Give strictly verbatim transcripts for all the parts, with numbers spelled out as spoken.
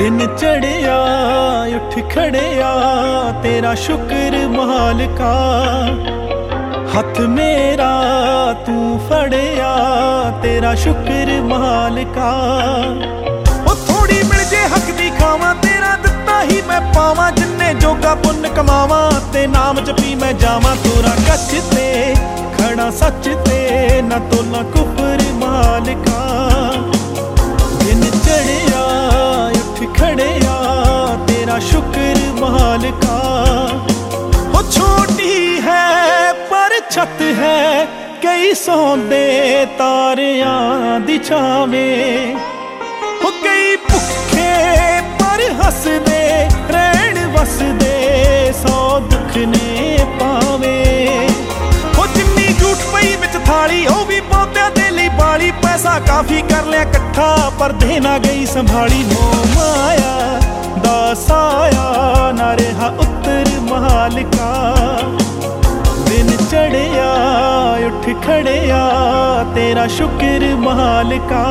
दिन चढ़िया उठ खड़िया तेरा शुक्र मालिका, हथ मेरा तू फड़िया तेरा शुक्र मालिका। ओ थोड़ी मिल जे हक दी खावा तेरा दिता ही मैं पावा, जिन्ने जोगा पुन्न कमावा ते नाम जपी मैं जावा। तोरा कच ते खड़ा सच ते ना तोला कुफर मालिका। दिन चढ़िया उठ खड़िया तेरा शुक्र मालिका। हो छोटी है पर छत है कई सौंदे तारियां दी छावें। हो कई भुखे पर हसदे रहन वसदे सौ दुख ने पावे। हो जिन्नी झूठ पई विच थाली ओ भी पौधे दे लई बाली, पैसा काफी कर लिया कट्ठा पर देना गई संभाली। मोह माया दा साया ना रहा उत्तर मालिका। दिन चढ़िया उठ खड़िया तेरा शुक्र मालिका।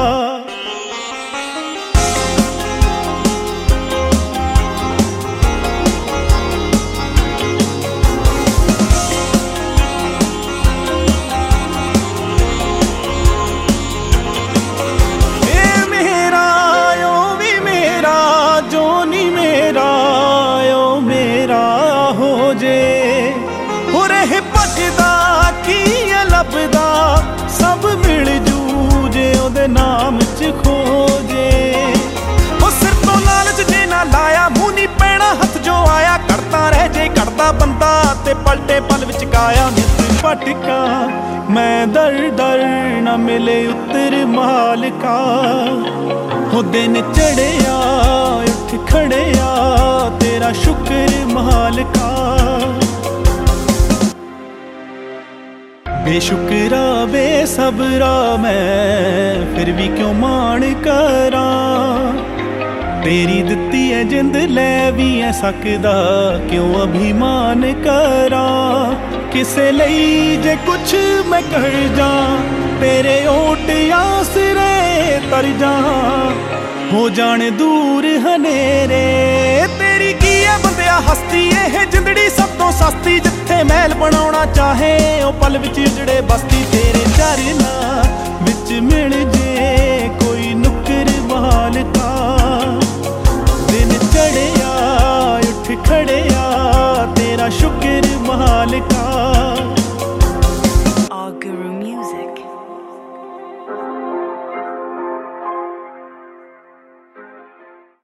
सब मिल जूजे ओदे नाम च खोजे। ओ सिर तो लालच जे ना लाया मुँह नी पैना हथ जो आया। करता रह जे करता बंदा ते पलटे पल विच काया। नित भटका मैं दर दर ना मिले उत्तर मालिका। हो दिन चढ़िया उठ खड़िया तेरा शुक्र मालिका। बेशुक्रा बेसबरा मैं फिर भी क्यों मान करा। तेरी दित्ती है जिंद लै भी है सकदा क्यों अभिमान करा। किसे लई जे कुछ मैं कर जा तेरे ओट आसरे तर जा। हो जाने दूर हनेरे तेरी की है बंदिया हस्ती। ये जिंदड़ी सब तो सस्ती जिथे महल बनाउणा चाहे ओ पल विच उजड़े बस्ती। तेरे चरना विच मिल जे कोई नुक्कर मालिका। दिन चढ़िया उठ खड़िया तेरा शुक्र मालिका। All Guru Music.